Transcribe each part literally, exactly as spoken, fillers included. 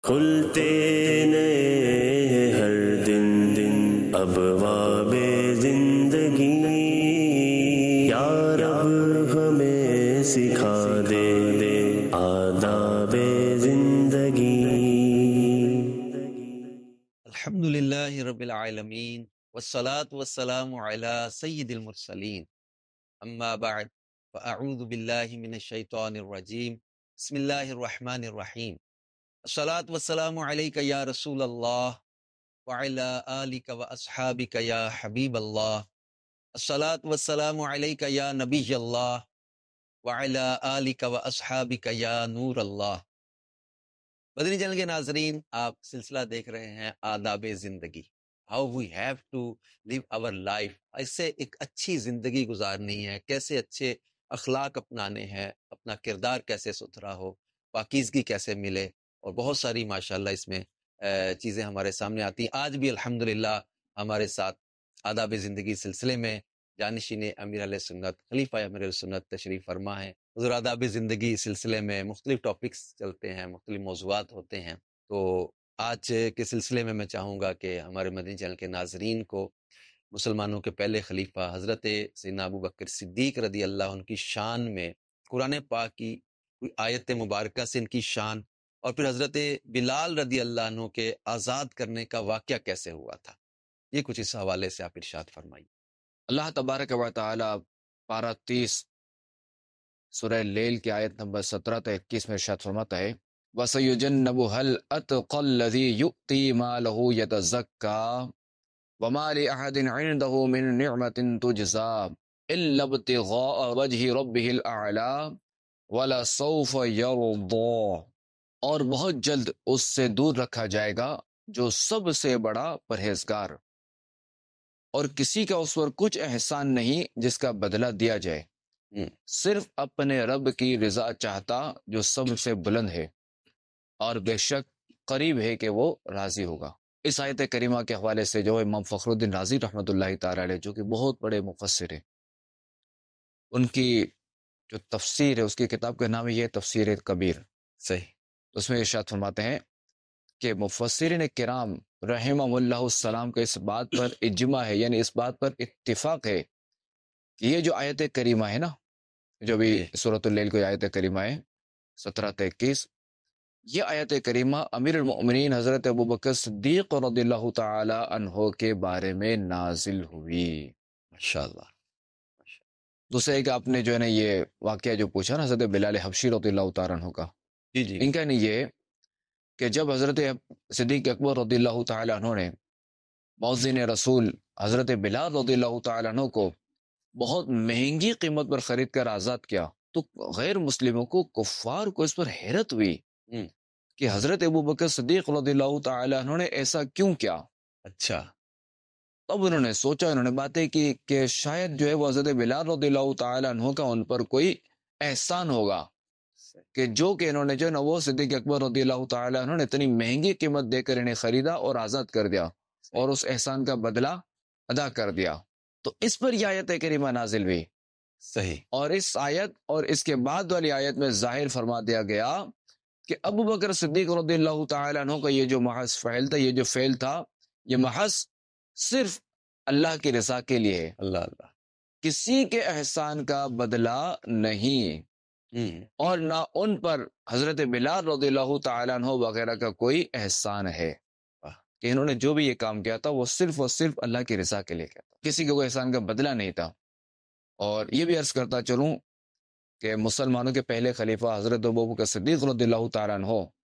کھلتے نئے ہر دن دن ابواب زندگی، یا رب ہمیں سکھا دے دے آداب زندگی۔ الحمد للہ رب العالمین والصلاة والسلام علی سید المرسلین، اما بعد فاعوذ باللہ من الشیطان الرجیم، بسم اللہ الرحمن الرحیم۔ الصلاة والسلام علیک یا رسول اللہ وعلی آلک واصحابک یا حبیب اللہ۔ الصلاة والسلام علیک یا نبی اللہ وعلی آلک واصحابک یا نور اللہ۔ مدنی چینل کے ناظرین، آپ سلسلہ دیکھ رہے ہیں آداب زندگی، how we have to live our life, ایسے ایک اچھی زندگی گزارنی ہے، کیسے اچھے اخلاق اپنانے ہیں، اپنا کردار کیسے ستھرا ہو، پاکیزگی کیسے ملے، اور بہت ساری ماشاءاللہ اس میں چیزیں ہمارے سامنے آتی ہیں۔ آج بھی الحمدللہ ہمارے ساتھ آداب زندگی سلسلے میں جانشین امیر علیہ سنت، خلیفہ امیر علیہ سنت تشریف فرما ہے۔ حضور آداب زندگی سلسلے میں مختلف ٹاپکس چلتے ہیں، مختلف موضوعات ہوتے ہیں، تو آج کے سلسلے میں میں چاہوں گا کہ ہمارے مدنی چینل کے ناظرین کو مسلمانوں کے پہلے خلیفہ حضرت سیدنا ابو بکر صدیق رضی اللہ عنہ کی شان میں قرآن پاک کی کوئی آیت مبارکہ سے ان کی شان، اور پھر حضرت بلال رضی اللہ عنہ کے آزاد کرنے کا واقعہ کیسے ہوا تھا، یہ کچھ اس حوالے سے آپ ارشاد فرمائیے۔ اللہ تبارک و تعالی پارہ تیس سورہ لیل کی آیت نمبر سترہ تا اکیس میں ارشاد فرماتا ہے، وَسَيُجَنَّبُهَا الْأَتْقَى الَّذِي يُؤْتِي مَالَهُ يَتَزَكَّى وَمَا لِأَحَدٍ عِندَهُ مِن نِعْمَةٍ تُجْزَى إِلَّا ابْتِغَاءَ وَجْهِ رَبِّهِ الْأَعْلَى وَلَسَوْفَ يَرْضَىٰ، اور بہت جلد اس سے دور رکھا جائے گا جو سب سے بڑا پرہیزگار، اور کسی کا اس پر کچھ احسان نہیں جس کا بدلہ دیا جائے، صرف اپنے رب کی رضا چاہتا جو سب سے بلند ہے، اور بے شک قریب ہے کہ وہ راضی ہوگا۔ اس آیت کریمہ کے حوالے سے جو امام فخر الدین رازی رحمۃ اللہ تعالی علیہ، جو کہ بہت بڑے مفسر ہیں، ان کی جو تفسیر ہے، اس کی کتاب کا نام یہ تفسیر کبیر، صحیح، اس میں ارشاد فرماتے ہیں کہ مفسرین کرام رحمہ اللہ السلام کا اس بات پر اجماع ہے، یعنی اس بات پر اتفاق ہے کہ یہ جو آیت کریمہ ہے نا، جو بھی سورۃ اللیل کو آیت کریمہ ہے سترہ تا اکیس، یہ آیت کریمہ امیر المؤمنین حضرت ابوبکر صدیق رضی اللہ تعالی عنہ کے بارے میں نازل ہوئی۔ ماشاءاللہ۔ دوسرا ایک آپ نے جو ہے نا یہ واقعہ جو پوچھا نا حضرت بلال حبشی رضی اللہ تعالی عنہ کا، جی جی ان کا نہیں یہ کہ جب حضرت صدیق اکبر رضی اللہ تعالی عنہ نے مؤذن رسول حضرت بلال رضی اللہ تعالی عنہ کو بہت مہنگی قیمت پر خرید کر آزاد کیا، تو غیر مسلموں کو، کفار کو اس پر حیرت ہوئی کہ حضرت ابوبکر صدیق رضی اللہ تعالی عنہ نے ایسا کیوں کیا۔ اچھا، تب انہوں نے سوچا، انہوں نے باتیں کی کہ شاید جو ہے وہ حضرت بلال رضی اللہ تعالی عنہ کا ان پر کوئی احسان ہوگا، کہ جو کہ انہوں نے جو ہے نا وہ صدیق اکبر رضی اللہ تعالی عنہ نے اتنی مہنگی قیمت دے کر انہیں خریدا اور آزاد کر دیا، اور اس احسان کا بدلہ ادا کر دیا، تو اس پر یہ آیت کریمہ نازل ہوئی۔ صحیح، اور اس آیت اور اس کے بعد والی آیت میں ظاہر فرما دیا گیا کہ ابو بکر صدیق رضی اللہ تعالی عنہ کا یہ جو محض فعل تھا، یہ جو فعل تھا، یہ محض صرف اللہ کی رضا کے لیے ہے، اللہ اللہ، کسی کے احسان کا بدلہ نہیں، اور نہ ان پر حضرت بلال رضی اللہ تعالی عنہ وغیرہ کا کوئی احسان ہے، کہ انہوں نے جو بھی یہ کام کیا تھا وہ صرف اور صرف اللہ کی رضا کے لیے کیا تھا، کسی کو کوئی احسان کا بدلہ نہیں تھا۔ اور یہ بھی عرض کرتا چلوں کہ مسلمانوں کے پہلے خلیفہ حضرت ابوبکر صدیق رضی اللہ تعالیٰ عنہ،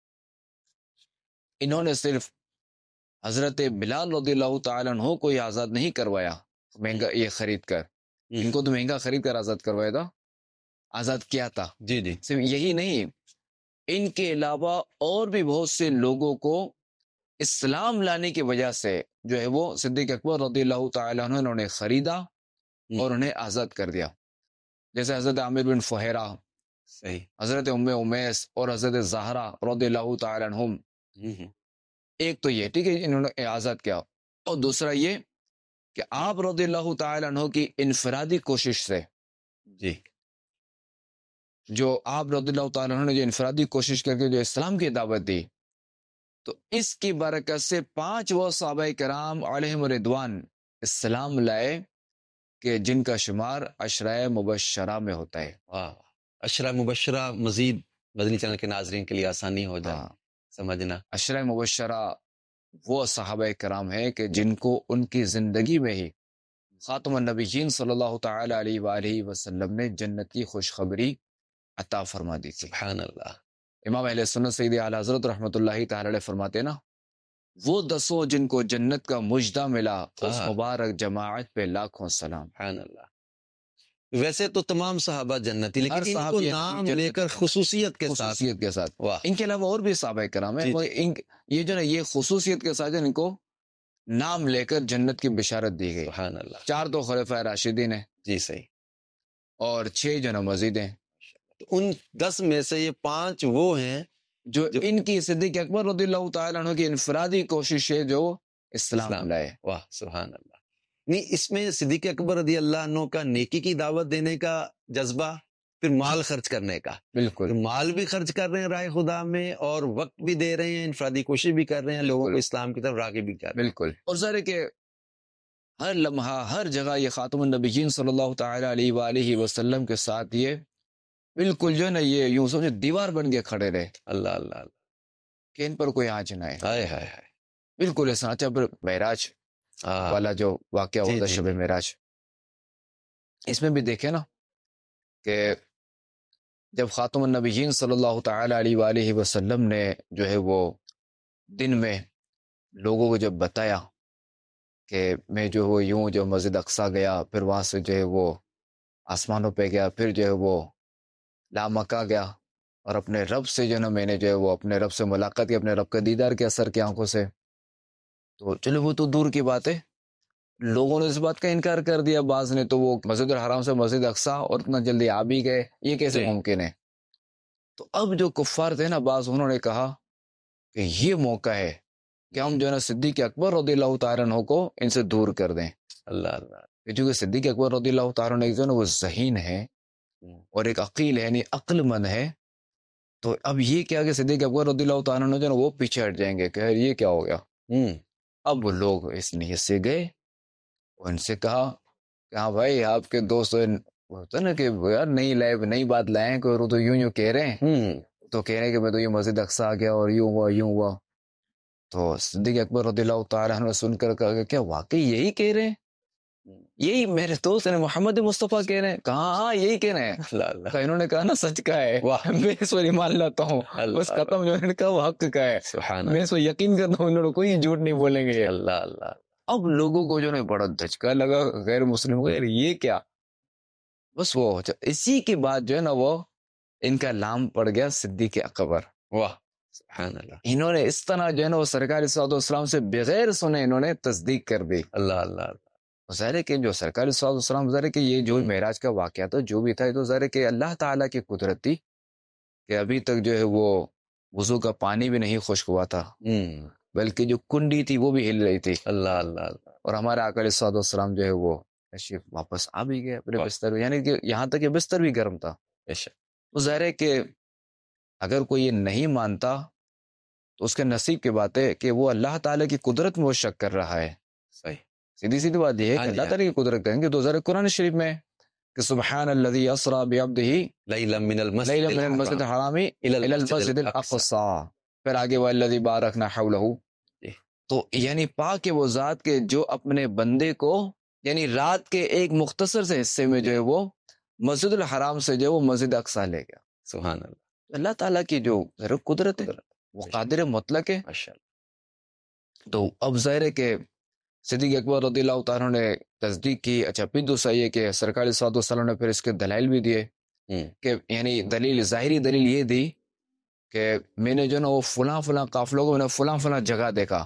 انہوں نے صرف حضرت بلال رضی اللہ تعالیٰ عنہ کو یہ آزاد نہیں کروایا مہنگا یہ خرید کر، ان کو تو مہنگا خرید کر آزاد کروایا تھا، آزاد کیا تھا۔ جی جی، صرف یہی نہیں، ان کے علاوہ اور بھی بہت سے لوگوں کو اسلام لانے کی وجہ سے جو ہے وہ صدیق اکبر رضی اللہ تعالیٰ عنہ انہوں نے خریدا اور انہیں آزاد کر دیا، جیسے حضرت عامر بن فہیرہ، صحیح، حضرت ام امیس اور حضرت زہرہ رضی اللہ تعالی عنہم۔ ایک تو یہ ٹھیک ہے انہوں نے آزاد کیا، اور دوسرا یہ کہ آپ رضی اللہ تعالی عنہ کی انفرادی کوشش سے، جی، جو آپ رضی اللہ تعالی عنہ نے جو انفرادی کوشش کر کے جو اسلام کی دعوت دی، تو اس کی برکت سے پانچ وہ صحابہ کرام علیہم رضوان اسلام لائے کہ جن کا شمار عشرہ مبشرہ میں ہوتا ہے. واہ، عشرہ مبشرہ مزید مدنی چینل کے ناظرین کے لیے آسانی ہو جائے ہاں، سمجھنا. عشرہ مبشرہ وہ صحابہ کرام ہیں کہ جن کو ان کی زندگی میں ہی خاتم النبیین صلی اللہ تعالی علیہ وآلہ وسلم نے جنت کی خوشخبری عطا فرما دی تھی. سبحان اللہ. امام اہل سنت سید اعلی حضرت رحمۃ اللہ تعالی علیہ فرماتے نا، وہ دسوں جن کو جنت کا مجدہ ملا اس ہاں. مبارک جماعت پہ لاکھوں سلام. سبحان اللہ. ویسے تو تمام صحابہ جنتی، لیکن ہر ان کو صحابی نام جنت لے کر خصوصیت کے ساتھ. خصوصیت کے ساتھ. واہ. ان کے علاوہ اور بھی صحابہ کرام ہیں، جی، مگر ان یہ جو نا یہ خصوصیت کے ساتھ ان کو نام لے کر جنت کی بشارت دی گئی. سبحان اللہ. چار تو خلفائے راشدین ہیں جی صحیح. اور چھ جو نا مزید ہیں. تو ان دس میں سے یہ پانچ وہ ہیں جو, جو ان کی صدیق اکبر رضی اللہ تعالیٰ عنہ کی انفرادی کوشش ہے جو اسلام, اسلام. لائے. واہ سبحان اللہ. نہیں، اس میں صدیق اکبر رضی اللہ عنہ کا نیکی کی دعوت دینے کا جذبہ، پھر مال خرچ کرنے کا. بالکل پھر مال بھی خرچ کر رہے ہیں راہ خدا میں، اور وقت بھی دے رہے ہیں، انفرادی کوشش بھی کر رہے ہیں، لوگوں کو بالکل. اسلام کی طرف راغب بھی کر رہے ہیں. بالکل. اور ظاہر ہے کہ ہر لمحہ ہر جگہ یہ خاتم النبیین صلی اللہ تعالی علیہ وآلہ وسلم کے ساتھ یہ بالکل جو ہے نا یہ یوں سمجھے دیوار بن کے کھڑے رہے اللہ اللہ اللہ. کہ ان پر کوئی آنچ نہ آئے. ہائے ہائے ہائے. بالکل ایسا. اچھا پھر معراج ہاں. والا جو واقعہ جی، ہوتا ہے جی، شب جی. معراج، اس میں بھی دیکھیں نا کہ جب خاتم النبیین صلی اللہ تعالی علیہ وآلہ وسلم نے جو ہے وہ دن میں لوگوں کو جب بتایا کہ میں جو وہ یوں جو مسجد اقصیٰ گیا، پھر وہاں سے جو ہے وہ آسمانوں پہ گیا، پھر جو ہے وہ لامکہ گیا، اور اپنے رب سے جو نا میں نے جو ہے وہ اپنے رب سے ملاقات کی، اپنے رب کا دیدار کے اثر کی آنکھوں سے. تو چلو وہ تو دور کی بات ہے، لوگوں نے اس بات کا انکار کر دیا. بعض نے تو وہ مسجد الحرام سے مسجد اقصیٰ اور اتنا جلدی آ بھی گئے، یہ کیسے جی. ممکن ہے؟ تو اب جو کفار تھے نا بعض، انہوں نے کہا کہ یہ موقع ہے کہ ہم جو ہے نا صدیق اکبر رضی اللہ تعالیٰ عنہ کو ان سے دور کر دیں. اللہ اللہ. چونکہ صدیق اکبر رضی اللہ تعالیٰ عنہ ایک جو ہے نا وہ ذہین ہے اور ایک عقیل ہے، یعنی عقل مند ہے. تو اب یہ کیا کہ صدیق اکبر رضی اللہ تعالیٰ عنہ جو ہے نا وہ پیچھے ہٹ جائیں گے کہ یہ کیا ہو گیا. ہوں. اب وہ لوگ اس نیت سے گئے، ان سے کہا کہ ہاں بھائی آپ کے دوست ہوتا نا کہ یار نئی لائے نئی بات لائے، کوئی تو یوں یوں کہہ رہے ہیں، ہوں. تو کہہ رہے ہیں کہ میں تو یہ مسجد اقصیٰ آ گیا اور یوں ہوا یوں ہوا. تو صدیق اکبر رضی اللہ تعالیٰ عنہ سن کر کہا کہ کیا واقعی یہی کہہ رہے ہیں؟ یہی میرے دوست نے محمد مصطفیٰ کہہ رہے ہیں؟ کہاں ہاں یہی کہہ رہے ہیں. اللہ اللہ. کہا انہوں نے کہا نا سچ کا ہے، واہ. میں اس پر ایمان لاتا ہوں، اللہ بس ختم. جو انہوں نے کہا وہ حق کا ہے، سبحان میں اللہ. اس پر یقین کرتا ہوں، انہوں نے کوئی جھوٹ نہیں بولیں گے. اللہ اللہ. اب لوگوں کو جو ہے بڑا دھچکا لگا، غیر مسلم کو، یار یہ کیا. بس وہ اسی کے بعد جو ہے نا وہ ان کا نام پڑ گیا صدیق اکبر. واہ سبحان اللہ. انہوں نے اس طرح جو ہے نا وہ سرکار صلی اللہ علیہ وسلم سے بغیر سنے انہوں نے تصدیق کر دی. اللہ اللہ. ظاہر ہے کہ جو سرکار صلی اللہ علیہ وسلم، ظاہر ہے کہ یہ جو معراج کا واقعہ تھا جو بھی تھا، تو ظاہر ہے کہ اللہ تعالیٰ کی قدرت تھی کہ ابھی تک جو ہے وہ وضو کا پانی بھی نہیں خشک ہوا تھا، ہوں. بلکہ جو کنڈی تھی وہ بھی ہل رہی تھی. اللہ اللہ اللہ. اور ہمارے آقا علیہ الصلوۃ والسلام جو ہے وہ تشریف واپس آ بھی گئے اپنے واہ. بستر میں، یعنی کہ یہاں تک کہ بستر بھی گرم تھا. بے شک. تو ظاہر ہے کہ اگر کوئی یہ نہیں مانتا تو اس کے نصیب کی بات ہے کہ وہ اللہ تعالیٰ کی قدرت میں وہ شک کر رہا ہے. صحیح. سیدھی سیدھی بات یہ ہے ہاں کہ جی، اللہ ہاں. تعالیٰ کی قدرت کہیں گے تو ذرا قرآن شریف میں کہ سبحان الذی اسریٰ بعبدہ لیلا من المسجد لیلا من المسجد الحرام الحرام الى الی المسجد المسجد الاقصى. الاقصی، پھر آگے والذی بارکنا حولہ. جی. تو یعنی پاک ہے وہ ذات کے جو اپنے بندے کو یعنی رات کے ایک مختصر سے حصے میں جو ہے وہ مسجد الحرام سے جو ہے وہ مسجد اقصیٰ لے گیا. سبحان اللہ. اللہ تعالیٰ کی جو ذرا قدرت ہے وہ قادر مطلق ہے. ماشاء اللہ. تو اب ظاہر ہے کہ صدیق اکبر رضی اللہ تعالیٰ نے تصدیق کی. اچھا پھر دوسرا یہ کہ سرکار صلی اللہ علیہ وسلم نے پھر اس کے دلائل بھی دیے کہ یعنی دلیل ظاہری دلیل یہ دی کہ میں نے جو نا وہ فلاں فلاں قافلوں کو میں نے فلاں فلاں جگہ دیکھا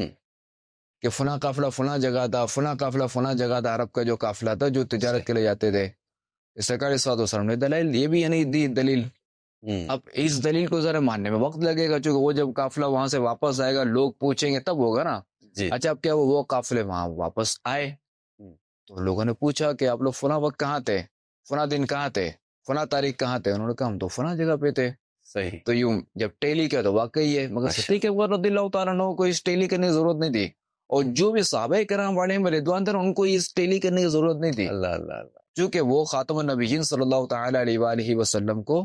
کہ فلاں قافلہ فلاں جگہ تھا، فلاں قافلہ فلاں جگہ تھا، عرب کا جو قافلہ تھا جو تجارت کے لیے جاتے تھے. سرکار صلی اللہ علیہ وسلم نے دلائل یہ بھی یعنی دی دلیل. اب اس دلیل کو ذرا ماننے میں وقت لگے گا، چونکہ وہ جب قافلہ وہاں سے واپس آئے گا لوگ پوچھیں گے تب ہوگا نا. جی. اچھا اب کیا وہ وہ قافلے وہاں واپس آئے تو لوگوں نے پوچھا کہ آپ لوگ فلاں وقت کہاں تھے، فلاں دن کہاں تھے، فلاں تاریخ کہاں تھے؟ انہوں نے کہا ہم تو فلاں جگہ پہ تھے. صحیح. تو یوں جب ٹیلی کیا تو واقعی ہے، مگر ماشاء صدیق اکبر رضی اللہ تعالیٰ عنہ کو اس ٹیلی کرنے کی ضرورت نہیں تھی، اور جو بھی صحابہ کرام علیہم رضوان تھے ان کو اس ٹیلی کرنے کی ضرورت نہیں تھی، اللہ اللہ اللہ. چونکہ وہ خاتم النبیین صلی اللہ تعالیٰ علیہ وآلہ وسلم کو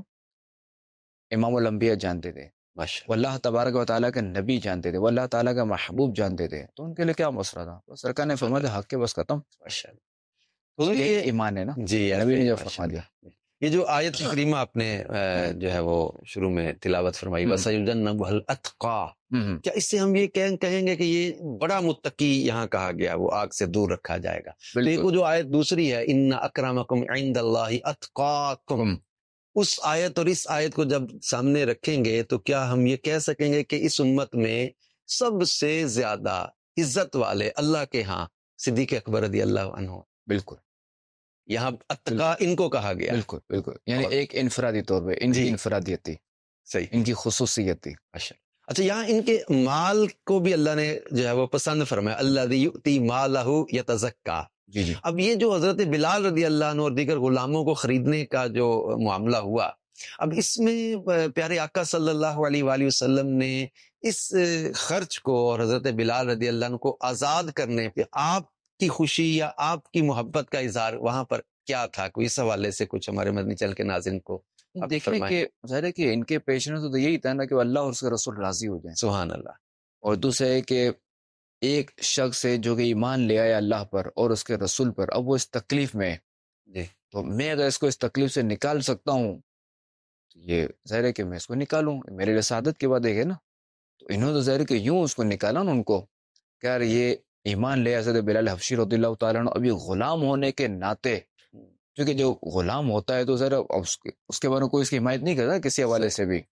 امام الانبیاء جانتے تھے، ماشاء وہ اللہ تبارک و تعالیٰ کا نبی جانتے تھے، وہ اللہ تعالیٰ کا محبوب جانتے تھے، تو ان کے لیے کیا مسئلہ تھا؟ بس سرکار نے فرمایا تھا حق کے بس ختم، ماشاء اللہ. حضور یہ یہ ایمان ہے نا، جی نبی نے جو ماشاء فرما دیا. اللہ. یہ جو آیت کریمہ آپ نے آ، جو ہے وہ شروع میں تلاوت فرمائی، ہم۔ وَسَيُجَنَّبُهَا الْأَتْقَى، ہم ہم، کیا اس سے ہم یہ کہیں کہیں گے کہ یہ بڑا متقی یہاں کہا گیا، وہ آگ سے دور رکھا جائے گا؟ تو ایک بالکل. وہ جو آیت دوسری ہے، ان اکرمکم عند اللہ اتقاکم، ہم، اس آیت اور اس آیت کو جب سامنے رکھیں گے تو کیا ہم یہ کہہ سکیں گے کہ اس امت میں سب سے زیادہ عزت والے اللہ کے ہاں صدیق اکبر رضی اللہ عنہ؟ بالکل یہاں اتقا ان کو کہا گیا. بالکل بالکل، یعنی اور- ایک انفرادی طور پہ ان جی. کی انفرادیت تھی، صحیح. ان کی خصوصیت تھی. اچھا اچھا، یہاں ان کے مال کو بھی اللہ نے جو ہے وہ پسند فرمایا، الذی یؤتی مالہ یتزکا. جی جی اب یہ جو حضرت بلال رضی اللہ عنہ اور دیگر غلاموں کو خریدنے کا جو معاملہ ہوا، اب اس میں پیارے آقا صلی اللہ علیہ وآلہ وسلم نے اس خرچ کو اور حضرت بلال رضی اللہ عنہ کو آزاد کرنے پہ آپ کی خوشی یا آپ کی محبت کا اظہار وہاں پر کیا تھا؟ کوئی اس حوالے سے کچھ ہمارے مدنی چل کے ناظرین کو آپ دیکھیں فرمائیں. کہ ظاہر ہے کہ ان کے پیش نظر تو یہی تھا نا کہ وہ اللہ اور اس کے رسول راضی ہو جائیں، سبحان اللہ. اور دوسرا ہے کہ ایک شخص ہے جو کہ ایمان لے آیا اللہ پر اور اس کے رسول پر، اب وہ اس تکلیف میں ہے، جی تو میں اگر اس کو اس تکلیف سے نکال سکتا ہوں تو یہ ظاہر ہے کہ میں اس کو نکالوں، میرے لیے سعادت کی بات ہے نا. تو انہوں نے ظاہر ہے کہ یوں اس کو نکالا نا ان کو کہ یار یہ ایمان لے حضرت بلال حبشی رضی اللہ تعالیٰ عنہ، ابھی غلام ہونے کے ناطے، کیونکہ جو غلام ہوتا ہے تو ذرا اس کے اس کے بارے میں کوئی اس کی حمایت نہیں کرتا کسی حوالے سے بھی،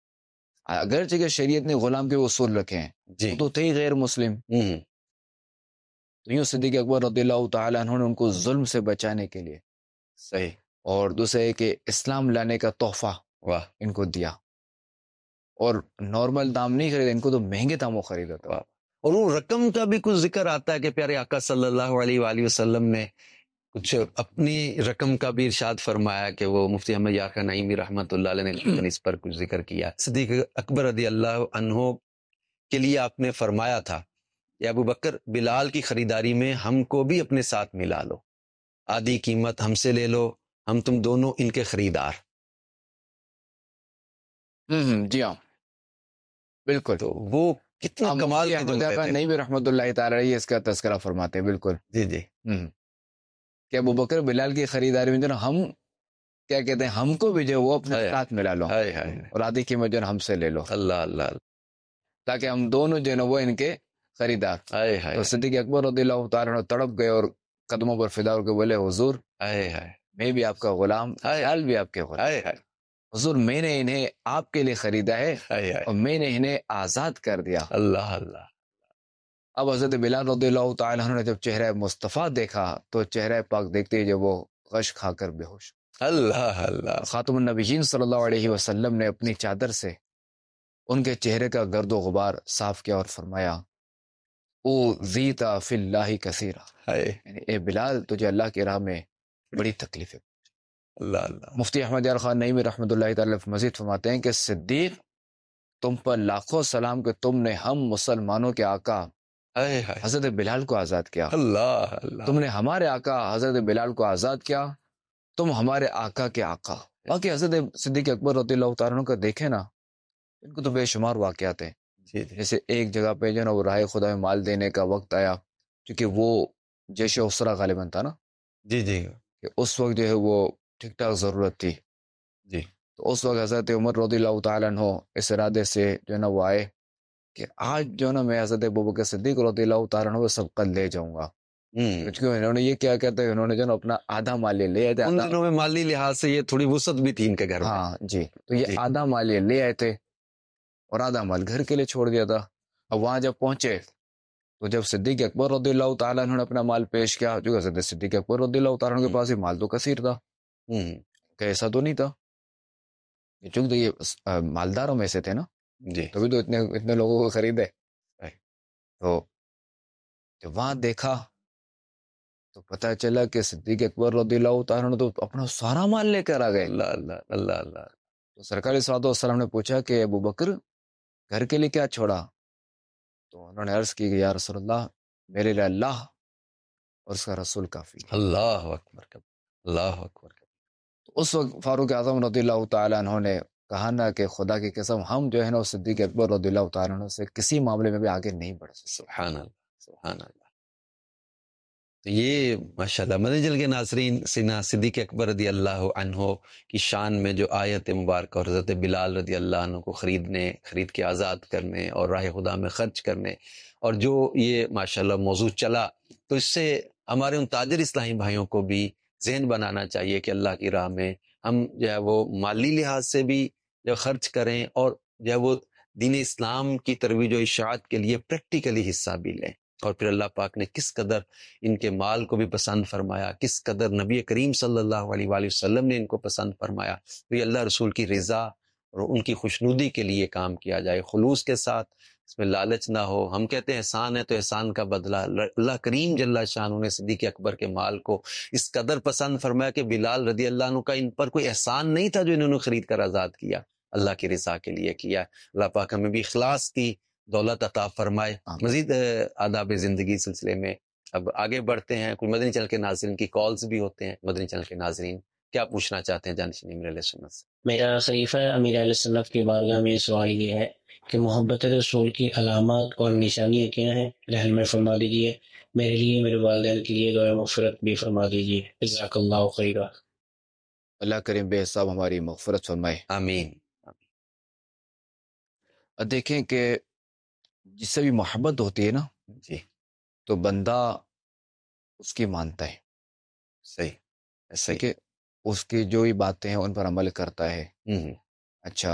اگرچہ کہ شریعت نے غلام کے اصول رکھے ہیں، جی. وہ تو تھے ہی غیر مسلم. ہوں. تو یوں صدیق اکبر رضی اللہ تعالیٰ عنہ نے ان کو ظلم سے بچانے کے لیے، صحیح. اور دوسرے ہے کہ اسلام لانے کا تحفہ واہ ان کو دیا، اور نارمل دام نہیں خریدا، ان کو تو مہنگے داموں خریدا تھا. واہ. اور وہ رقم کا بھی کچھ ذکر آتا ہے کہ پیارے آقا صلی اللہ علیہ وآلہ وسلم نے کچھ اپنی رقم کا بھی ارشاد فرمایا کہ وہ مفتی احمد یار خان نعیمی رحمۃ اللہ علیہ نے اس پر کچھ ذکر کیا. صدیق اکبر رضی اللہ عنہ کے لیے آپ نے فرمایا تھا یا ابو بکر، بلال کی خریداری میں ہم کو بھی اپنے ساتھ ملا لو، آدھی قیمت ہم سے لے لو، ہم تم دونوں ان کے خریدار. ہم ہم، جی ہاں بالکل. تو وہ کتنا اب کمال مفتی کے احمد جو یار ہوتے خان تھے. نعیمی رحمۃ اللہ تعالیٰ علیہ اس کا تذکرہ فرماتے ہیں. بالکل. جی جی. ہم، کہ ابو بکر بلال کی خریداری میں جو نا ہم کیا کہتے ہیں، ہم کو بھی جو وہ اپنے ہائے ساتھ ملا لو، ہائے ہائے. اور آدھی قیمت جو ہے ہم سے لے لو، اللہ اللہ. تاکہ ہم دونوں جو ہے نا وہ ان کے خریدار. ہائے ہائے تو صدیق اکبر رضی اللہ تعالیٰ عنہ تڑپ گئے اور قدموں پر فدا ہو کے بولے حضور ہائے ہائے میں بھی آپ کا غلام، بلال بھی آپ کے غلام، ہائے ہائے حضور میں نے انہیں آپ کے لیے خریدا ہے ہائے ہائے. اور میں نے انہیں آزاد کر دیا. اللہ اللہ. اب حضرت بلال رضی اللہ تعالیٰ عنہ نے جب چہرہ مصطفیٰ دیکھا تو چہرہ پاک دیکھتے ہی جب وہ غش کھا کر بے ہوش. اللہ اللہ. خاتم النبیین صلی اللہ علیہ وسلم نے اپنی چادر سے ان کے چہرے کا گرد و غبار صاف کیا اور فرمایا او زیتا فی اللہ کثیرا، ہائے. یعنی اے بلال تجھے اللہ کی راہ میں بڑی تکلیف ہے. اللہ اللہ. مفتی احمد یار خان نعیمی رحمۃ اللہ تعالی مزید فرماتے ہیں کہ صدیق تم پر لاکھوں سلام کہ تم نے ہم مسلمانوں کے آقا ہائے ہائے. حضرت بلال کو آزاد کیا. اللہ اللہ. تم نے ہمارے آقا حضرت بلال کو آزاد کیا، تم ہمارے آقا کے آقا. باقی حضرت صدیق اکبر رضی اللہ تعالیٰ عنہ کا دیکھیں نا، ان کو تو بے شمار واقعات ہیں. جی جی. جیسے ایک جگہ پہ جو نا وہ راہ خدا میں مال دینے کا وقت آیا، کیونکہ وہ جیش اسرا غالباً تھا نا، جی جی. کہ اس وقت جو ہے وہ ٹھیک ٹھاک ضرورت تھی. جی. تو اس وقت حضرت عمر رضی اللہ تعالیٰ عنہ اس ارادے سے جو ہے نا وہ آئے کہ آج جو ہے نا میں حضرت ابوبکر صدیق رضی اللہ تعالیٰ عنہ کو سبقت لے جاؤں گا. ہوں. کیونکہ انہوں نے یہ کیا کہتے ہیں، انہوں نے جو ہے نا اپنا آدھا مالیہ لے آئے تھے. ان آدھا- دنوں میں مالی لحاظ سے یہ تھوڑی وسعت بھی تھی ان کے گھر میں. ہاں جی، تو یہ جی. آدھا مالیہ لے آئے تھے اور آدھا مال گھر کے لیے چھوڑ دیا تھا. اب وہاں جب پہنچے تو جب صدیق اکبر رضی اللہ تعالیٰ عنہ نے اپنا مال پیش کیا، جو حضرت صدیق اکبر رضی اللہ تعالیٰ عنہ کے پاس یہ مال تو کثیر تھا، ہوں. کہ ایسا تو نہیں تھا، چونکہ یہ آ، مالداروں میں سے تھے نا، جی. تبھی تو اتنے اتنے لوگوں کو خریدے. صحیح. تو جب وہاں دیکھا تو پتہ چلا کہ صدیق اکبر رضی اللہ تعالیٰ عنہ تو اپنا سارا مال لے کر آ گئے. اللہ اللہ اللہ اللہ. تو سرکار صلی اللہ علیہ وسلم نے پوچھا کہ ابو بکر گھر کے لیے کیا چھوڑا؟ تو انہوں نے عرض کی کہ یا رسول اللہ میرے لیے اللہ اور اس کا رسول کافی ہے۔ اللہ اکبر کبیر، اللہ اکبر کبیر۔ تو اس وقت فاروق اعظم رضی اللہ تعالیٰ عنہ نے کہا نا کہ خدا کی قسم ہم جو ہے نا صدیق اکبر رضی اللہ تعالیٰ عنہ سے کسی معاملے میں بھی آگے نہیں بڑھ سکتے۔ سبحان اللہ، سبحان اللہ۔ تو یہ ماشاءاللہ مدنی چینل کے ناظرین، سیدنا صدیق اکبر رضی اللہ عنہ کی شان میں جو آیت مبارکہ اور حضرت بلال رضی اللہ عنہ کو خریدنے خرید کے آزاد کرنے اور راہ خدا میں خرچ کرنے، اور جو یہ ماشاءاللہ موضوع چلا، تو اس سے ہمارے ان تاجر اسلامی بھائیوں کو بھی ذہن بنانا چاہیے کہ اللہ کی راہ میں ہم جو ہے وہ مالی لحاظ سے بھی جو خرچ کریں، اور جو ہے وہ دین اسلام کی ترویج و اشاعت کے لیے پریکٹیکلی حصہ بھی لیں۔ اور پھر اللہ پاک نے کس قدر ان کے مال کو بھی پسند فرمایا، کس قدر نبی کریم صلی اللہ علیہ وآلہ وسلم نے ان کو پسند فرمایا۔ تو یہ اللہ رسول کی رضا اور ان کی خوشنودی کے لیے کام کیا جائے، خلوص کے ساتھ، اس میں لالچ نہ ہو۔ ہم کہتے ہیں احسان ہے تو احسان کا بدلہ، اللہ کریم جل شانہ نے صدیق اکبر کے مال کو اس قدر پسند فرمایا کہ بلال رضی اللہ عنہ کا ان پر کوئی احسان نہیں تھا جو انہوں نے خرید کر آزاد کیا، اللہ کی رضا کے لیے کیا۔ اللہ پاک ہمیں بھی اخلاص کی دولت عطا فرمائے۔ مزید آداب زندگی سلسلے میں اب آگے بڑھتے ہیں۔ کوئی مدنی چینل کے ناظرین کی کالز بھی ہوتے ہیں۔ مدنی چینل کے ناظرین کیا پوچھنا چاہتے ہیں جانشین امیر علیہ سنت سے؟ میرا خلیفہ امیر علیہ سنت کی بارگاہ میں سوال یہ ہے کہ محبت رسول کی علامات اور نشانیاں کیا ہیں، رحم فرما دیجیے۔ میرے لیے، میرے والدین کے لیے دعا مغفرت بھی فرما دیجیے، جزاک اللہ خیرہ۔ اللہ کریم بے حساب ہماری مغفرت فرمائے، آمین۔ اور دیکھیں کہ جس سے بھی محبت ہوتی ہے نا جی، تو بندہ اس کی مانتا ہے، صحیح ایسا کہ اس کی جو بھی باتیں ہیں ان پر عمل کرتا ہے۔ ہی۔ اچھا،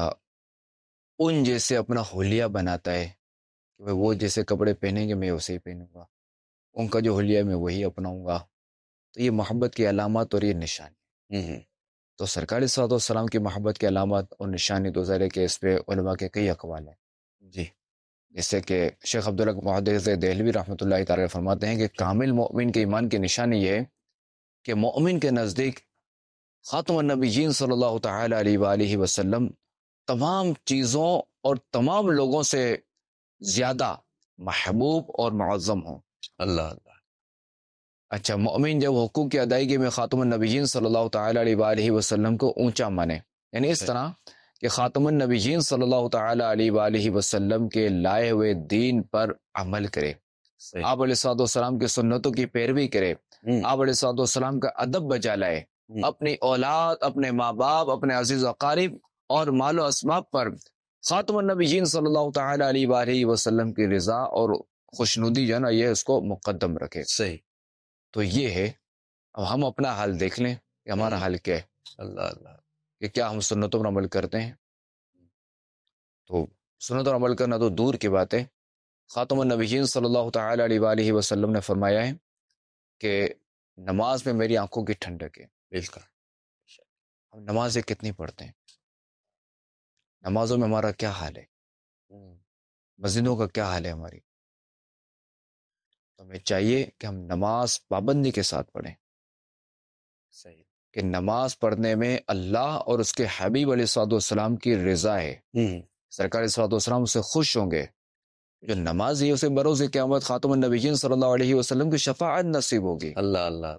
ان جیسے اپنا حلیہ بناتا ہے کہ میں وہ جیسے کپڑے پہنیں گے میں ویسے ہی پہنوں گا، ان کا جو حلیہ میں وہی اپناؤں گا۔ تو یہ محبت کی علامات اور یہ نشانی۔ ہوں تو سرکار صلی اللہ علیہ وسلم کی محبت کی علامات اور نشانی تو ظاہر ہے کہ اس پہ علماء کے کئی اقوال ہیں، جی، جیسے کہ شیخ عبداللہ محدث دہلوی رحمۃ اللہ تعالی فرماتے ہیں کہ کامل مومن کے ایمان کی نشانی یہ ہے کہ مومن کے نزدیک خاتم النبیین صلی اللہ تعالی علیہ وآلہ وسلم تمام چیزوں اور تمام لوگوں سے زیادہ محبوب اور معظم ہوں۔ اللہ اللہ۔ اچھا، مومن جب حقوق کی ادائیگی میں خاتم النبیین صلی اللہ تعالی علیہ وآلہ وسلم کو اونچا مانے، یعنی اس طرح کہ خاتم النبیین صلی اللہ تعالی علیہ وآلہ وسلم کے لائے ہوئے دین پر عمل کرے، آپ علیہ الصلوۃ والسلام کی سنتوں کی پیروی کرے، آپ علیہ الصلوۃ والسلام کا ادب بجا لائے، اپنی اولاد، اپنے ماں باپ، اپنے عزیز و اقارب اور مال و اسباب پر خاتم النبیین صلی اللہ تعالی علیہ وآلہ وسلم کی رضا اور خوشنودی جو ہے نا یہ اس کو مقدم رکھے۔ صحیح۔ تو یہ ہے، اب ہم اپنا حال دیکھ لیں کہ ہمارا حال کیا ہے، اللہ اللہ، کہ کیا ہم سنتوں پر عمل کرتے ہیں؟ تو سنت پر عمل کرنا تو دور کی بات ہے۔ خاتم النبیین صلی اللہ تعالی علیہ وآلہ وسلم نے فرمایا ہے کہ نماز میں میری آنکھوں کی ٹھنڈک ہے۔ بالکل۔ ہم نمازیں کتنی پڑھتے ہیں؟ نمازوں میں ہمارا کیا حال ہے؟ مسجدوں کا کیا حال ہے ہماری؟ تو ہمیں چاہیے کہ ہم نماز پابندی کے ساتھ پڑھیں، صحیح، کہ نماز پڑھنے میں اللہ اور اس کے حبیب علیہ الصلوۃ والسلام کی رضا ہے، سرکار علیہ الصلوۃ والسلام سے خوش ہوں گے۔ جو نماز ہے اسے بروز قیامت خاتم النبیین صلی اللہ علیہ وسلم کی شفاعت نصیب ہوگی۔ اللہ اللہ۔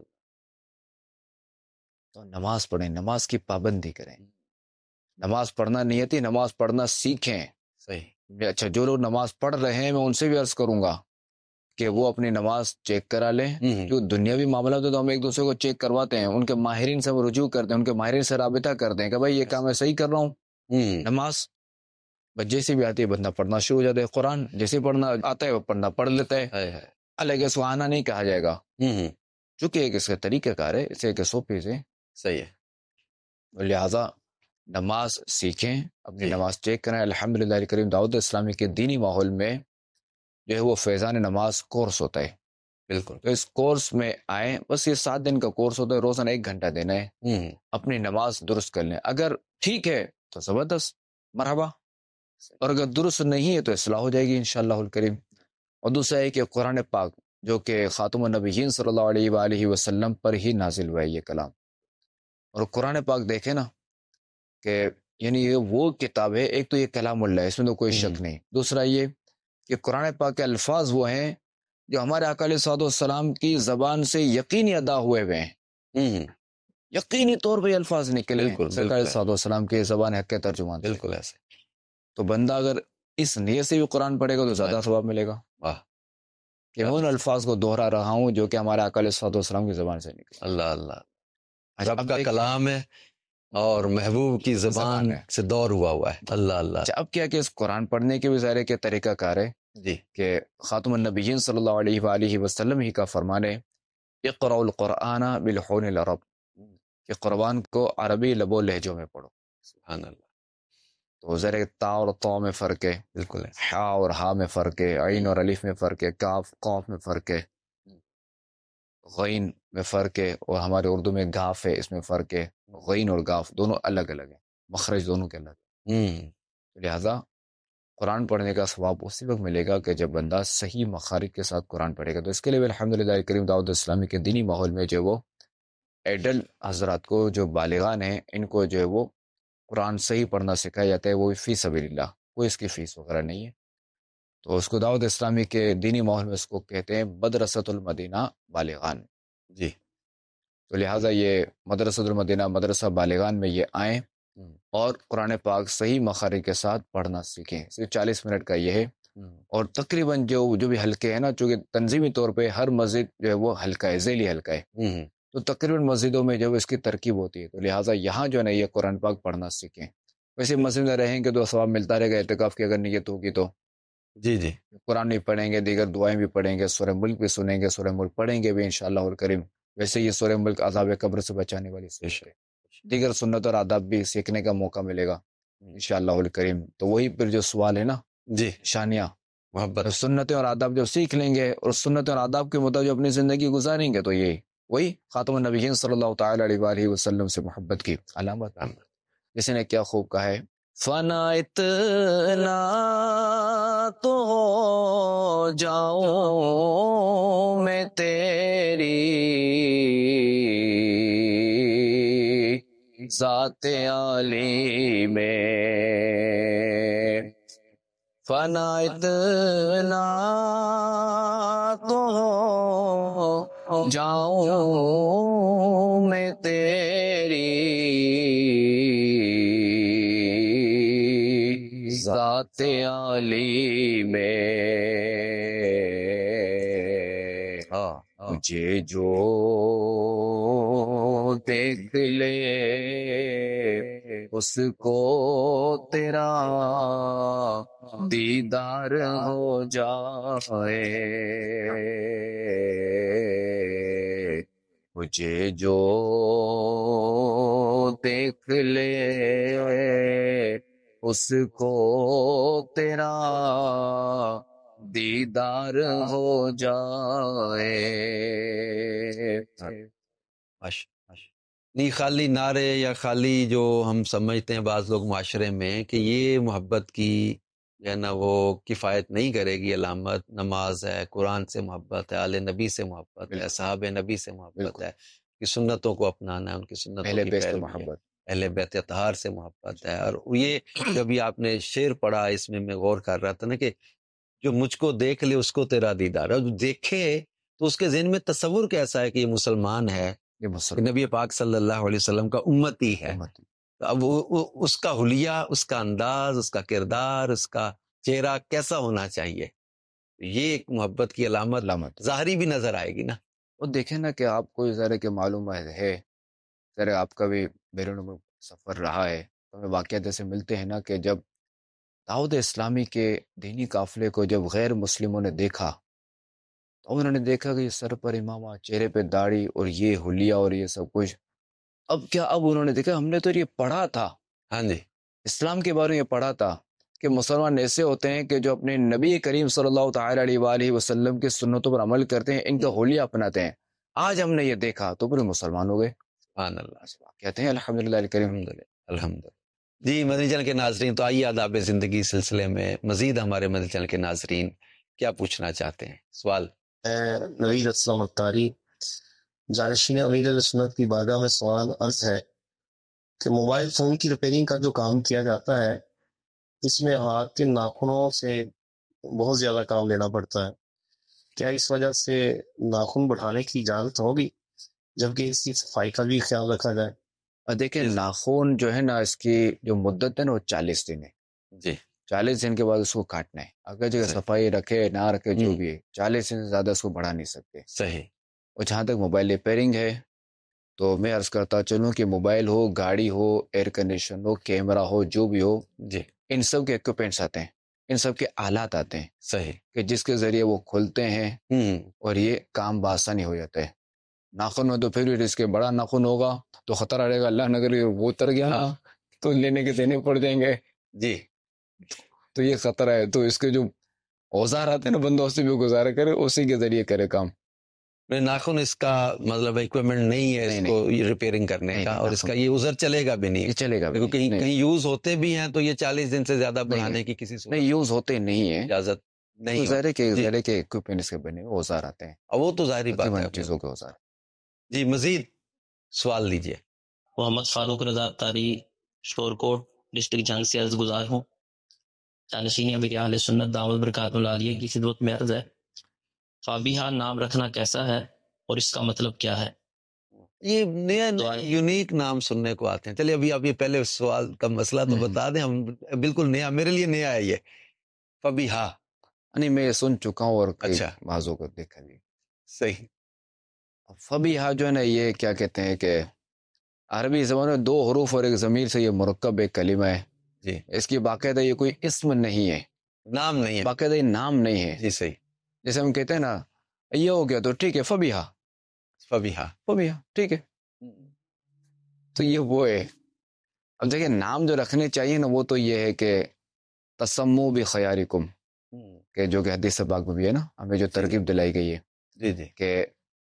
تو نماز پڑھیں، نماز کی پابندی کریں، نماز پڑھنا نیتی، نماز پڑھنا سیکھیں۔ صحیح۔ اچھا، جو لوگ نماز پڑھ رہے ہیں میں ان سے بھی عرض کروں گا کہ وہ اپنی نماز چیک کرا لیں۔ جو دنیاوی معاملات تو ہم ایک دوسرے کو چیک کرواتے ہیں، ان کے ماہرین سے ہم رجوع کرتے ہیں، ان کے ماہرین سے رابطہ کرتے ہیں کہ بھائی یہ کام میں صحیح کر رہا ہوں۔ نماز بس جیسے بھی آتی ہے بندہ پڑھنا شروع ہو جاتا ہے، قرآن جیسے پڑھنا آتا ہے وہ پڑھنا پڑھ لیتا ہے، الگ اس کو آنا نہیں کہا جائے گا، چونکہ ایک اس کا طریقہ کار ہے، اسے ایک سو پیسے صحیح ہے۔ لہٰذا نماز سیکھیں، اپنی نماز چیک کریں۔ الحمدللہ کریم دعوت اسلامی کے دینی ماحول میں جو ہے وہ فیضان نماز کورس ہوتا ہے، بالکل۔ تو اس کورس میں آئیں، بس یہ سات دن کا کورس ہوتا ہے، روزانہ ایک گھنٹہ دینا ہے، اپنی نماز درست کر لیں، اگر ٹھیک ہے تو زبردست، مرحبا، اور اگر درست نہیں ہے تو اصلاح ہو جائے گی انشاءاللہ الکریم۔ اور دوسرا ہے کہ قرآن پاک جو کہ خاتم النبیین صلی اللہ علیہ وآلہ وسلم پر ہی نازل ہوا ہے یہ کلام، اور قرآن پاک دیکھیں نا کہ یعنی یہ وہ کتاب ہے، ایک تو یہ کلام اللہ ہے، اس میں تو کوئی شک ہوں، نہیں، دوسرا یہ کہ قرآن پاک کے الفاظ وہ ہیں جو ہمارے آقا علیہ الصلوۃ والسلام کی زبان سے یقینی ادا ہوئے ہوئے ہیں، ہوں، یقینی طور پہ یہ الفاظ نکلے ہیں بالکل سرکار علیہ بالکل الصلوۃ والسلام کے زبان حق کے ترجمان سے. بالکل ایسے. تو بندہ اگر اس نیت سے بھی قرآن پڑھے گا تو زیادہ ثواب ملے گا واہ، کہ میں ان الفاظ کو دوہرا رہا ہوں جو کہ ہمارے آقا علیہ الصلوۃ والسلام کی زبان سے نکلے. اللہ اللہ، اچھا، رب اب کا دیکھیں، کلام ہے اور محبوب کی زبان زبان ہے. سے دور ہوا ہوا ہے. اللہ اللہ. اچھا، اب کیا کہ اس قرآن پڑھنے کے بھی ظاہر کے طریقہ کار ہے جی کہ خاتم النبیین صلی اللہ علیہ وآلہ وسلم ہی کا فرمان ہے اقرأ القرآن بلحون العرب، کہ قرآن کو عربی لب و لہجوں میں پڑھو. سبحان اللہ، تو ذرا تا اور طا میں فرق ہے، بالکل ایسے. حا اور ہا میں فرق ہے، عین اور الف میں فرق ہے، کاف قاف میں فرق ہے، غین میں فرق ہے، اور ہمارے اردو میں گاف ہے، اس میں فرق ہے. غین اور گاف دونوں الگ الگ ہیں، مخرج دونوں کے الگ ہوں، ہے. لہذا قرآن پڑھنے کا ثواب اسی وقت ملے گا کہ جب بندہ صحیح مخارج کے ساتھ قرآن پڑھے گا. تو اس کے لیے الحمدللہ کریم دعوت اسلامی کے دینی ماحول میں جو وہ ایڈل حضرات کو، جو بالغان ہیں، ان کو جو ہے وہ قرآن صحیح پڑھنا سکھایا جاتا ہے، وہ بھی فی سبیل اللہ، کوئی اس کی فیس وغیرہ نہیں ہے. تو اس کو دعوت اسلامی کے دینی ماحول میں اس کو کہتے ہیں مدرسۃ المدینہ بالغان. جی تو لہٰذا یہ مدرسۃ المدینہ مدرسہ بالغان میں یہ آئیں ہوں، اور قرآن پاک صحیح مخارج کے ساتھ پڑھنا سیکھیں. صرف چالیس منٹ کا یہ ہے، ہوں، اور تقریباً جو جو بھی حلقے ہیں نا، چونکہ تنظیمی طور پہ ہر مسجد جو ہے وہ حلقہ ہے، ذیلی حلقہ ہے، ہوں، تو تقریباً مسجدوں میں جو اس کی ترکیب ہوتی ہے. تو لہٰذا یہاں جو ہے نا یہ قرآن پاک پڑھنا سیکھیں. ویسے مسجد میں رہیں گے تو ثواب ملتا رہے گا، اعتکاف کی اگر نیت ہوگی تو جی جی قرآن بھی پڑھیں گے، دیگر دعائیں بھی پڑھیں گے، سورہ ملک بھی سنیں گے، سورہ ملک پڑھیں گے بھی انشاءاللہ الکریم. ویسے یہ سورہ ملک عذاب قبر سے بچانے والی سورت ہے. دیگر سنت اور آداب بھی سیکھنے کا موقع ملے گا انشاءاللہ الکریم. تو وہی پھر جو سوال ہے نا، جی شانیہ محبت. سنتیں اور آداب جو سیکھ لیں گے اور سنتیں اور آداب کے مطابق اپنی زندگی گزاریں گے تو یہ وہی خاتم النبیین صلی اللہ تعالی علیہ وآلہ وسلم سے محبت کی علامت. جس نے کیا خوب کہا ہے، فنا اتنا تو ہو جاؤں میں تیری ذات عالی میں، فنا اتنا تو ہو جاؤں میں تیری ذات عالی میں، مجھے جو دیکھ لے اس کو تیرا دیدار ہو جائے، مجھے جو دیکھ لے اس کو تیرا دیدار ہو جائے. نہیں خالی نعرے یا خالی جو ہم سمجھتے ہیں بعض لوگ معاشرے میں کہ یہ محبت کی جو ہے نا وہ کفایت نہیں کرے گی. علامت نماز ہے، قرآن سے محبت ہے، آل نبی سے محبت ہے، صحابہ نبی سے محبت ہے، کہ سنتوں کو اپنانا ہے، ان کی سنتوں اہل کی بیت سے پیروی ہے، محبت، اہل بیت اطہار سے محبت ہے. اور یہ جب بھی آپ نے شعر پڑھا اس میں میں غور کر رہا تھا نا کہ جو مجھ کو دیکھ لے اس کو تیرا دیدار ہے. جو دیکھے تو اس کے ذہن میں تصور کیسا ہے کہ یہ مسلمان ہے، یہ کہ مسلم نبی پاک صلی اللہ علیہ وسلم کا امتی ہے. امتی. تو اب وہ وہ- اس کا حلیہ، اس کا انداز، اس کا کردار، اس کا چہرہ کیسا ہونا چاہیے، یہ ایک محبت کی علامت علامت. ظاہری بھی نظر آئے گی نا. وہ دیکھیں نا کہ آپ کو ذرا کہ معلوم ہے، ذرا آپ کا بھی بیرون ملک سفر رہا ہے، تو ہمیں واقعات ایسے ملتے ہیں نا کہ جب دعوت اسلامی کے دینی قافلے کو جب غیر مسلموں نے دیکھا تو انہوں نے دیکھا کہ یہ سر پر امامہ، چہرے پہ داڑھی اور یہ حلیہ اور یہ سب کچھ. اب کیا، اب انہوں نے دیکھا ہم نے تو یہ پڑھا تھا، ہاں جی اسلام کے بارے میں یہ پڑھا تھا کہ مسلمان ایسے ہوتے ہیں کہ جو اپنے نبی کریم صلی اللہ تعالی علیہ وآلہ وسلم کی سنتوں پر عمل کرتے ہیں، ان کا حلیہ اپناتے ہیں. آج ہم نے یہ دیکھا تو پورے مسلمان ہو گئے. سبحان اللہ، کہتے ہیں الحمدللہ الکریم. الحمدللہ الحمدللہ. جی مدنی چینل کے ناظرین، تو آئیے آداب زندگی سلسلے میں مزید ہمارے مدنی چینل کے ناظرین کیا پوچھنا چاہتے ہیں. سوال. نوید اسلام اختاری، جانشین امیر علیہ سنت کی بارگاہ میں سوال عرض ہے کہ موبائل فون کی ریپیئرنگ کا جو کام کیا جاتا ہے اس میں ہاتھ کے ناخنوں سے بہت زیادہ کام لینا پڑتا ہے. کیا اس وجہ سے ناخن بڑھانے کی اجازت ہوگی جبکہ اس کی صفائی کا بھی خیال رکھا جائے؟ اور دیکھیں ناخن جو ہے نا اس کی جو مدت ہے نا وہ چالیس دن ہے. جی چالیس دن کے بعد اس کو کاٹنا ہے. اگر جگہ صفائی رکھے نہ رکھے جو بھی ہے چالیس دن سے زیادہ اس کو بڑھا نہیں سکتے. صحیح. اور جہاں تک موبائل ریپیئرنگ ہے تو میں عرض کرتا چلوں کہ موبائل ہو، گاڑی ہو، ایئر کنڈیشن ہو، کیمرہ ہو، جو بھی ہو، جی ان سب کے ایکوپمنٹس آتے ہیں، ان سب کے آلات آتے ہیں صحیح کہ جس کے ذریعے وہ کھلتے ہیں ہوں اور یہ کام بآسانی ہو جاتا ہے. ناخن میں تو پھر بھی اس کے بڑا ناخن ہوگا تو خطرہ رہے گا اللہ نہ کرے وہ اتر گیا تو لینے کے دینے پڑ جائیں گے. جی تو یہ خطرہ ہے. تو اس کے جو اوزار آتے ہیں نا بندوں سے بھی گزارا کرے اسی کے ذریعے کرے کام. ناخن اس کا مطلب اکوپمنٹ نہیں ہے اس کو ریپیئرنگ کرنے کا، اور اس کا یہ عذر چلے گا بھی نہیں. یہ چلے گا بھی کہیں نہیں. کہیں یوز ہوتے بھی ہیں تو یہ چالیس دن سے زیادہ بڑھانے کی کسی صورت نہیں یوز ہوتے نہیں ہیں، اجازت نہیں. ظاہر کے ظاہر کے ایکوپمنٹس کے بنے ہوئے اوزار آتے ہیں اور وہ تو ظاہری بات ہے چیزوں کے اوزار. جی مزید سوال لیجئے. محمد فاروق رضا تاری شور کوٹ ڈسٹرکٹ جھانگ سے عرض گزار ہوں. جانشین امیر اہل سنت دعوت برکات العالیہ کی خدمت میں عرض ہے فابیہا نام رکھنا کیسا ہے اور اس کا مطلب کیا ہے؟ یہ نیا یونیک نام سننے کو آتے ہیں. چلیے ابھی آپ یہ پہلے سوال کا مسئلہ تو بتا دیں، ہم بالکل نیا، میرے لیے نیا ہے یہ فبیہا. نہیں میں سن چکا ہوں اور اچھا بازوں کو دیکھا بھی. صحیح. فبیہا جو ہے نا یہ کیا کہتے ہیں کہ عربی زبان میں دو حروف اور ایک ضمیر سے یہ مرکب ایک کلمہ ہے. جی اس کی باقاعدہ یہ کوئی اسم نہیں ہے، نام نہیں ہے، باقاعدہ یہ نام نہیں ہے. جی صحیح. جیسے ہم کہتے ہیں نا یہ ہو گیا تو ٹھیک ہے فبیہا فبیہا فبیہا ٹھیک ہے. تو یہ وہ ہے. اب دیکھیں نام جو رکھنے چاہیے نا وہ تو یہ ہے کہ تسمو بخیارکم، کہ جو کہ حدیث پاک میں بھی ہے نا ہمیں جو ترغیب دلائی گئی ہے جی جی کہ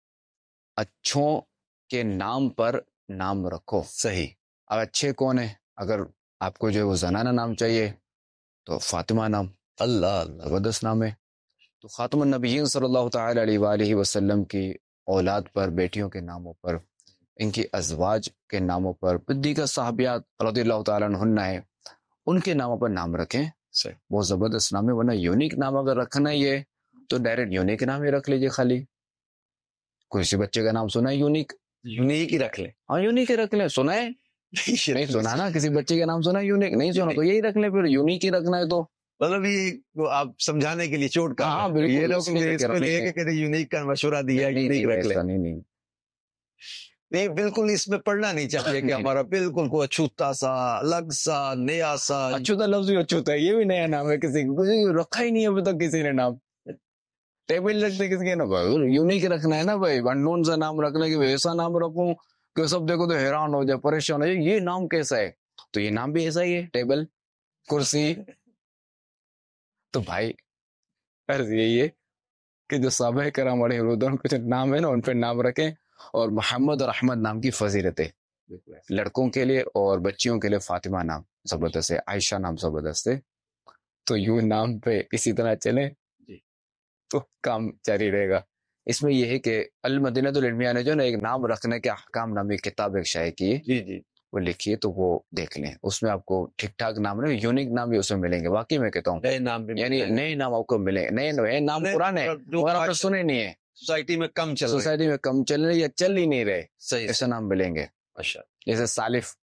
اچھوں کے نام پر نام رکھو. صحیح. اب اچھے کون ہیں؟ اگر آپ کو جو ہے وہ زنانہ نام چاہیے تو فاطمہ نام اللہ اللہ زبردست نام ہے. تو خاتم النبیین صلی اللہ تعالی علیہ وآلہ وسلم کی اولاد پر، بیٹیوں کے ناموں پر، ان کی ازواج کے ناموں پر، دیگر صحابیات رضی اللہ تعالیٰ عنہن ہے ان کے ناموں پر نام رکھیں. صحیح. وہ زبردست نام ہے. ورنہ یونیک نام اگر رکھنا ہی ہے تو ڈائریکٹ یونیک نام ہی رکھ لیجئے. خالی کوئی سی بچے کا نام سنا ہے یونیک، یونیک ہی رکھ لیں. ہاں یونیک ہی رکھ لیں. سنا ہے نہیں سنا نا کسی بچے کا نام سنا ہے یونیک نہیں سنا تو یہی رکھ لیں. پھر یونیک ہی رکھنا ہے تو مطلب یہ آپ سمجھانے کے لیے چوٹ کا ہاں بالکل یہ لوگ یونیک کا مشورہ دیا ہے یونیک رکھ لیں. نہیں نہیں نہیں بالکل اس میں پڑھنا نہیں چاہیے کہ ہمارا بالکل کوئی اچھوتا سا الگ سا نیا سا. اچھوتا لفظ بھی اچھوتا ہے، یہ بھی نیا نام ہے. کسی کو رکھا ہی نہیں ابھی تک کسی نے نام. ٹیبل رکھتے کسی کے نا بھائی یونیک رکھنا ہے نا بھائی. اننون سا نام رکھنا کہ ایسا نام رکھوں کہ سب دیکھو تو حیران ہو جائے، پریشان ہو جائے یہ نام کیسا ہے. تو یہ نام بھی ایسا ہی ہے، ٹیبل کرسی. تو بھائی عرض یہی ہے کہ جو صحابہ کرام علیہ رضوان کچھ نام ہے نا ان پہ نام رکھیں. اور محمد اور احمد نام کی فضیلت ہے لڑکوں کے لیے، اور بچیوں کے لیے فاطمہ نام زبردست ہے، عائشہ نام زبردست ہے. تو یوں نام پہ اسی طرح چلیں تو کام جاری رہے گا. اس میں یہ ہے کہ المدینۃ العلمیہ نے جو نا ایک نام رکھنے کے احکام نامی کتاب ایک شائع کی ہے، جی جی وہ لکھیے تو وہ دیکھ لیں. اس میں آپ کو ٹھیک ٹھاک نام نہیں، یونیک نام بھی اس میں ملیں گے. واقعی میں کہتا ہوں نئے نام بھی یعنی نئے نام آپ کو ملیں. نئے نئے نام پرانے مگر آپ نے سنے نہیں ہے، سوسائٹی میں کم چل رہے سوسائٹی میں کم چل رہے یا چل ہی نہیں رہے، صحیح ایسے نام ملیں گے. اچھا جیسے سالف،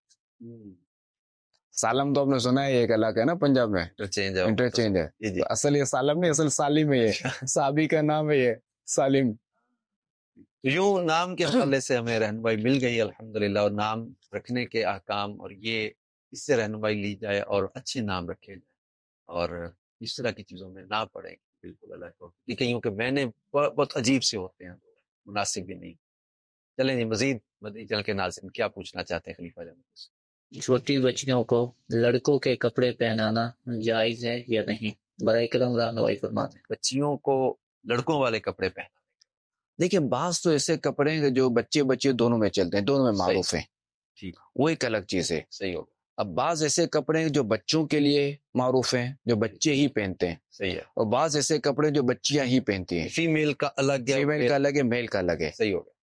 سالم تو آپ نے سنا ہے ایک علاقہ ہے نا پنجاب میں، انٹرچینج انٹرچینج ہے. جی جی اصل یہ سالم نہیں، اصل سالم ہے. یہ صحابی کا نام ہے یہ سالم. یوں نام کے حوالے سے ہمیں رہنمائی مل گئی الحمدللہ، اور نام رکھنے کے احکام اور یہ اس سے رہنمائی لی جائے اور اچھے نام رکھے جائے اور اس طرح کی چیزوں میں نہ پڑیں. بالکل اللہ کو کہیں کہ میں نے بہت عجیب سے ہوتے ہیں، مناسب بھی نہیں. چلیں جی مزید مزید چل کے ناظرین کیا پوچھنا چاہتے ہیں خلیفہ جناب سے؟ چھوٹی بچیوں کو لڑکوں کے کپڑے پہنانا جائز ہے یا نہیں؟ برائے کرم رہنمائی فرمائیں. بچیوں کو لڑکوں والے کپڑے پہنا، دیکھیں بعض تو ایسے کپڑے ہیں جو بچے بچے دونوں میں چلتے ہیں، دونوں میں معروف ہیں، ٹھیک وہ ایک الگ چیز ہے. صحیح ہوگا. اب بعض ایسے کپڑے ہیں جو بچوں کے لیے معروف ہیں، جو بچے ہی پہنتے ہیں، صحیح ہے. اور بعض ایسے کپڑے جو بچیاں ہی پہنتی ہیں. فیمیل کا الگ ہے، فیمیل کا الگ ہے، میل کا الگ ہے. صحیح ہوگا.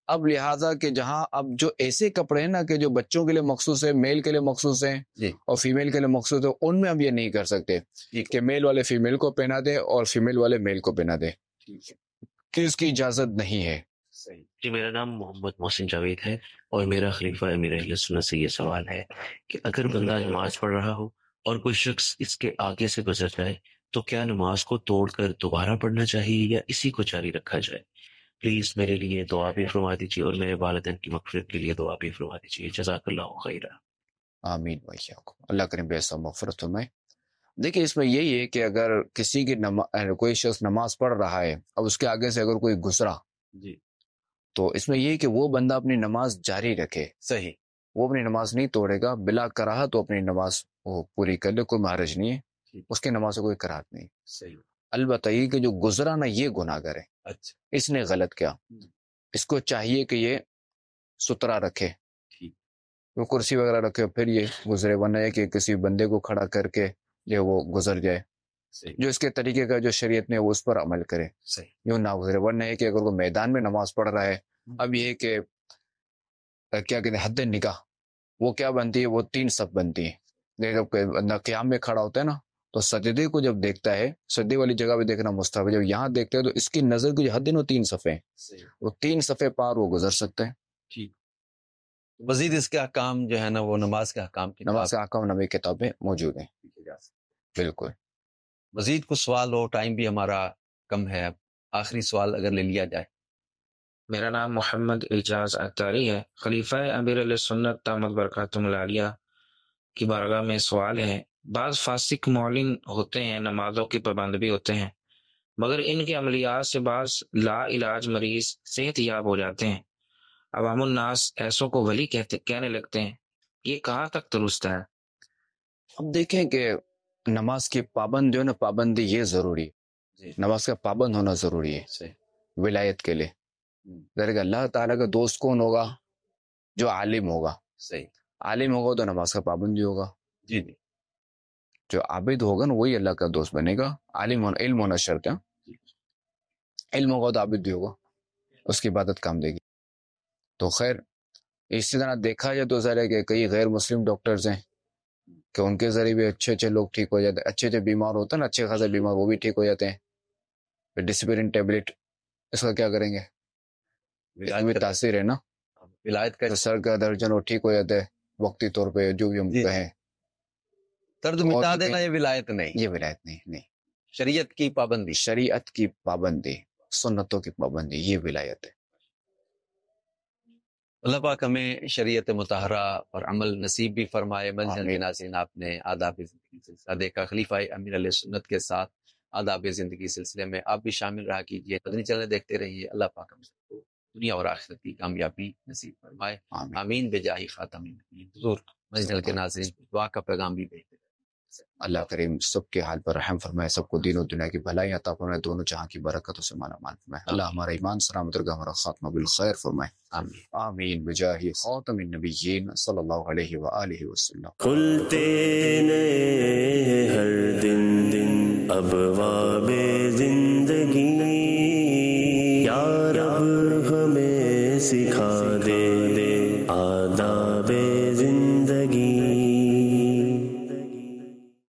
اب لہٰذا کہ جہاں اب جو ایسے کپڑے ہیں نا کہ جو بچوں کے لیے مخصوص ہے، میل کے لیے مخصوص ہیں جی اور فیمیل کے لیے مخصوص ہے، ان میں ہم یہ نہیں کر سکتے کہ میل والے فیمیل کو پہنا دے اور فیمیل والے میل کو پہنا دے، کہ اس کی اجازت نہیں ہے۔ جی میرا نام محمد محسن جاوید ہے، اور میرا خلیفہ امیر اہل سنت سے یہ سوال ہے کہ اگر بندہ نماز پڑھ رہا ہو اور کوئی شخص اس کے آگے سے گزر جائے تو کیا نماز کو توڑ کر دوبارہ پڑھنا چاہیے یا اسی کو جاری رکھا جائے؟ پلیز میرے لیے دعا بھی فرما دیجیے اور میرے والدین کی مغفرت کے لیے دعا بھی فرما دیجیے، جزاک اللہ خیرہ۔ آمین وإیاکم، اللہ کریم بے حساب مغفرت فرمائے۔ دیکھیں اس میں یہی ہے کہ اگر کسی کی نماز کوئی شخص نماز پڑھ رہا ہے اب اس کے آگے سے اگر کوئی گزرا جی تو اس میں یہ ہے کہ وہ بندہ اپنی نماز جاری رکھے، صحیح، وہ اپنی نماز نہیں توڑے گا، بلا کراہت تو اپنی نماز وہ پوری کر لے، کوئی حرج نہیں ہے، اس کی نماز سے کوئی کراہت نہیں۔ صحیح، البتہ یہ کہ جو گزرا نا یہ گناہ گر ہے، اچھا اس نے غلط کیا، اس کو چاہیے کہ یہ سترا رکھے، ٹھیک، وہ کرسی وغیرہ رکھے پھر یہ گزرے، ورنہ یہ کہ کسی بندے کو کھڑا کر کے جو وہ گزر جائے، صحیح، جو اس کے طریقے کا جو شریعت نے وہ اس پر عمل کرے، صحیح، یوں نہ گزرے، ورنہ یہ کہ اگر وہ میدان میں نماز پڑھ رہا ہے، اب یہ کہ کیا کہتے ہیں حد نکاح، وہ کیا بنتی ہے، وہ تین صف بنتی ہے، جب بندہ قیام میں کھڑا ہوتا ہے نا تو سجدے کو جب دیکھتا ہے، سجدے والی جگہ پہ دیکھنا مستحب ہے، جب یہاں دیکھتا ہے تو اس کی نظر کی جو حد ہے وہ تین صفحے، صحیح، وہ تین صفحے پار وہ گزر سکتا ہے۔ ٹھیک۔ مزید اس کے احکام جو ہے نا وہ نماز کے احکام کی نماز کا احکام نبی کتاب میں موجود ہیں، بالکل۔ مزید کچھ سوال ہو، ٹائم بھی ہمارا کم ہے، اب آخری سوال اگر لے لیا جائے۔ میرا نام محمد اعجاز اتاری ہے، خلیفہ امیر علیہ سنت دامت برکاتہم العالیہ کی بارگاہ میں سوال ہے، بعض فاسق معلن ہوتے ہیں، نمازوں کی پابند بھی ہوتے ہیں، مگر ان کے عملیات سے بعض لا علاج مریض صحت یاب ہو جاتے ہیں، عوام الناس ایسوں کو ولی کہتے کہنے لگتے ہیں، یہ کہاں تک درست ہے؟ اب دیکھیں کہ نماز کی پابند جو ہے نا پابندی یہ ضروری ہے، نماز کا پابند ہونا ضروری ہے ولایت کے لیے۔ ذرا اللہ تعالیٰ کا دوست کون ہوگا؟ جو عالم ہوگا، صحیح، عالم ہوگا تو نماز کا پابندی ہوگا، جی جی، جو عابد ہوگا نا وہی اللہ کا دوست بنے گا، عالم ہونا علم ہونا شرط ہے، علم ہوگا تو عابد بھی ہوگا، اس کی عبادت کام دے گی۔ تو خیر اسی طرح دیکھا جائے تو ظاہر ہے کہ کئی غیر مسلم ڈاکٹرز ہیں کہ ان کے ذریعے بھی اچھے اچھے لوگ ٹھیک ہو جاتے ہیں، اچھے اچھے بیمار ہوتے ہیں نا، اچھے خاصے بیمار وہ بھی ٹھیک ہو جاتے ہیں۔ پھر ڈسپرین ٹیبلٹ اس کا کیا کریں گے؟ اس میں تاثیر ہے نا، ولایت کا سر کا درد جو ٹھیک ہو جاتا ہے وقتی طور پہ، جو بھی ہم جی، کہیں درد مٹا دینا یہ ولایت نہیں، یہ ولایت نہیں، نہیں، شریعت کی پابندی، شریعت کی پابندی، سنتوں کی پابندی، یہ ولایت ہے۔ اللہ پاک ہمیں شریعت مطہرہ اور عمل نصیب بھی فرمائے۔ منزل آمین۔ کے ناظرین، آپ نے آداب زندگی سلسلہ دیکھا، خلیفہ امیر علیہ سنت کے ساتھ آداب زندگی سلسلے میں آپ بھی شامل رہا کیجیے، مدنی چینل دیکھتے رہیے۔ اللہ پاک ہم سب کو دنیا اور آخرت کی کامیابی نصیب فرمائے، آمین۔ آمین بجاہ خاتم النبیین۔ حضور منزل کے ناظرین دعا کا پیغام بھی بھیجتے رہے۔ اللہ کریم سب کے حال پر رحم فرمائے، سب کو دین و دنیا کی بھلائی عطا فرمائے، دونوں جہاں کی برکتوں سے مالا مال فرمائے۔ اللہ ہمارا ایمان سلامت رکھے، ہمارا خاتمہ بالخیر فرمائے، آمین۔ آمین بجاہ خاتم النبیین صلی اللہ علیہ وآلہ وسلم۔ کھلتے نئے ہر دن دن ابواب زندگی